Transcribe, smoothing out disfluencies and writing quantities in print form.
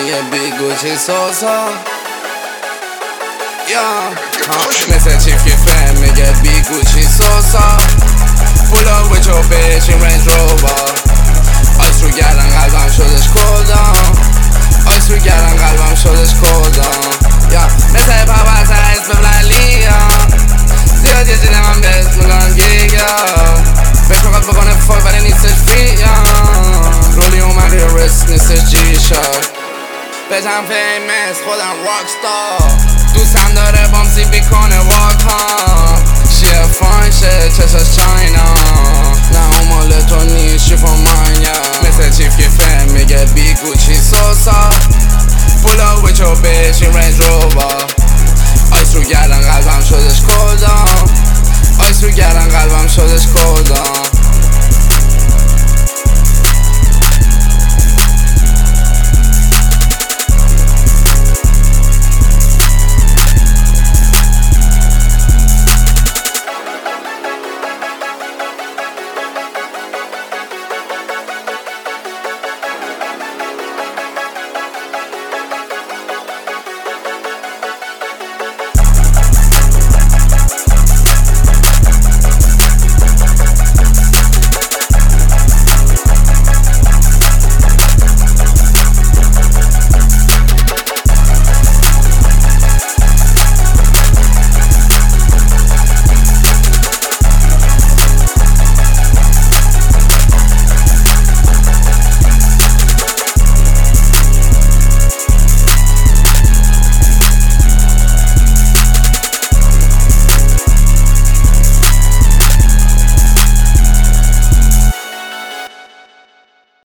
میگه بی گوچی سوسا مثل چیف کیفه میگه بی گوچی سوسا Pull up with your bitch in Range Rover آیس رو گردن قلبم شدش کدام آیس رو گردن قلبم شدش کدام مثل پاپاس اسم بلالیا زیاد یه زیده من بهت میگن گیگا بهش میخواد بکنه فول ولی نیستش فری رولی اومد یه رست نیستش جی شد بجم فیمس خودم راکستار دوستم داره بامسی بیکنه واک ها شیه فاین شه چشاش چاینا نه اون مال تو نیست شی فور ماین مثل چیف کیفه میگه بی گوچی سوسا Pull up with your bitch in Range Rover آیس رو گردن قلبم شدش کدام آیس رو گردن قلبم شدش کدام